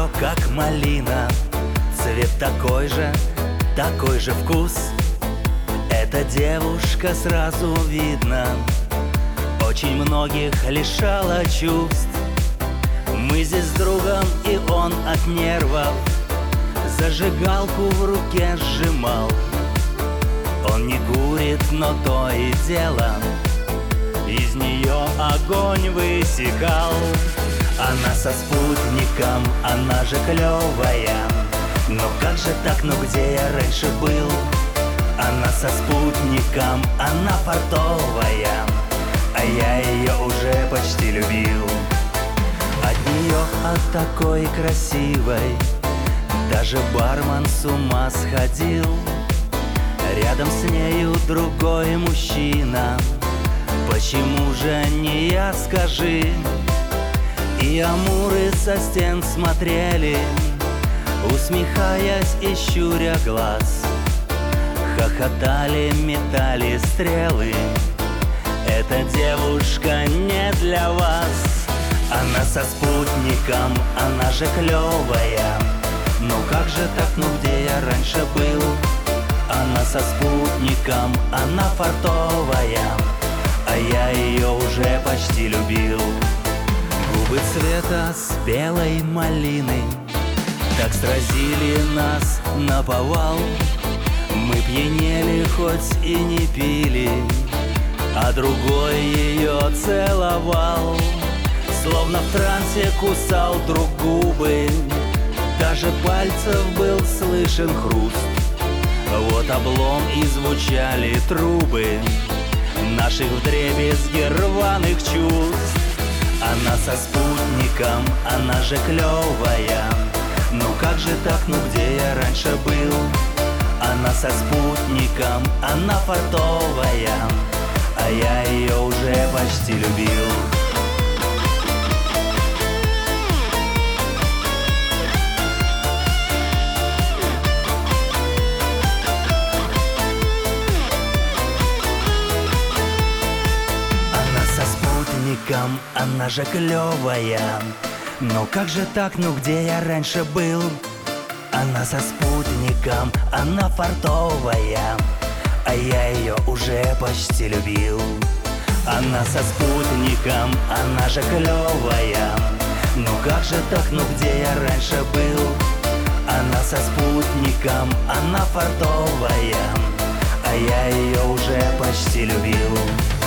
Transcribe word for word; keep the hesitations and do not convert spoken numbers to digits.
как малина, цвет такой же, такой же вкус. Эта девушка сразу видно, очень многих лишала чувств. Мы здесь с другом, и он от нервов зажигалку в руке сжимал. Он не курит, но то и дело, из нее огонь высекал. Она со спутником, она же клевая. Но как же так, ну где я раньше был? Она со спутником, она фартовая, а я ее уже почти любил. От нее, от такой красивой, даже бармен с ума сходил. Рядом с нею другой мужчина, почему же не я, скажи? И амуры со стен смотрели, усмехаясь и щуря глаз. Хохотали, метали стрелы. Эта девушка не для вас. Она со спутником, она же клевая. Ну как же так, ну где я раньше был? Она со спутником, она фартовая, а я ее уже почти любил. Губы цвета спелой малины так сразили нас наповал. Мы пьянели, хоть и не пили, а другой ее целовал. Словно в трансе кусал друг губы, даже пальцев был слышен хруст. Вот облом и звучали трубы наших вдребезги рваных чувств. Она со спутником, она же клевая. Ну как же так, ну где я раньше был? Она со спутником, она фартовая, а я ее уже почти любил. Она же клевая. Но как же так, ну где я раньше был? Она со спутником, она фартовая, а я ее уже почти любил. Она со спутником, она же клевая. Ну как же так, ну где я раньше был? Она со спутником, она фартовая, а я ее уже почти любил.